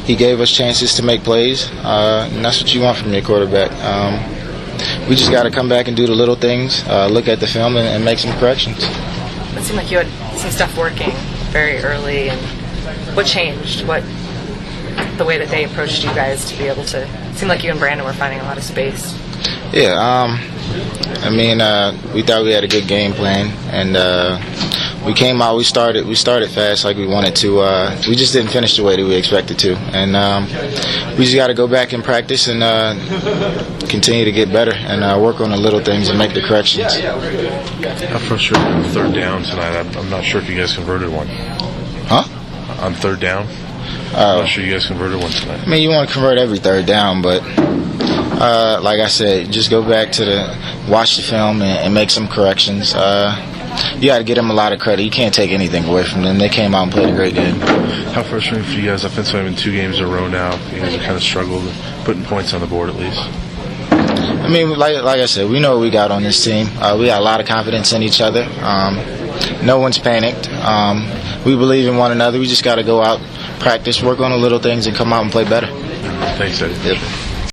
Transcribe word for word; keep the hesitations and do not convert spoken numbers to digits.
he gave us chances to make plays, uh, and that's what you want from your quarterback. Um, we just got to come back and do the little things, uh, look at the film, and, and make some corrections. It seemed like you had some stuff working very early, and what changed? What the way that they approached you guys to be able to? It seemed like you and Brandon were finding a lot of space. Yeah, um, I mean, uh, we thought we had a good game plan, and uh, we came out. We started. We started fast, like we wanted to. Uh, we just didn't finish the way that we expected to, and um, we just got to go back and practice and uh, continue to get better and uh, work on the little things and make the corrections. How frustrating on third down tonight? I'm, I'm not sure if you guys converted one. Huh? On third down, uh, I'm not sure you guys converted one tonight. I mean, you want to convert every third down, but. Uh, like I said, just go back to the watch the film and, and make some corrections. Uh, you got to give them a lot of credit. You can't take anything away from them. They came out and played a great game. How frustrating for you guys offensively in two games in a row now? You guys have kind of struggled putting points on the board at least. I mean, like like I said, we know what we got on this team. Uh, we got a lot of confidence in each other. Um, no one's panicked. Um, we believe in one another. We just got to go out, practice, work on the little things, and come out and play better. Thanks, Eddie. Yep.